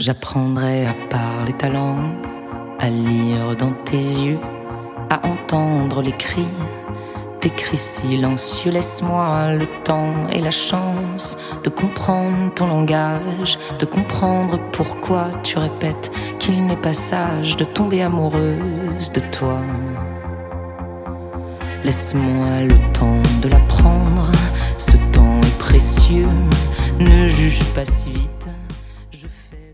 J'apprendrai à parler ta langue, à lire dans tes yeux, à entendre les cris, tes cris silencieux. Laisse-moi le temps et la chance de comprendre ton langage, de comprendre pourquoi tu répètes qu'il n'est pas sage de tomber amoureuse de toi. Laisse-moi le temps de l'apprendre, ce temps est précieux, ne juge pas si vite.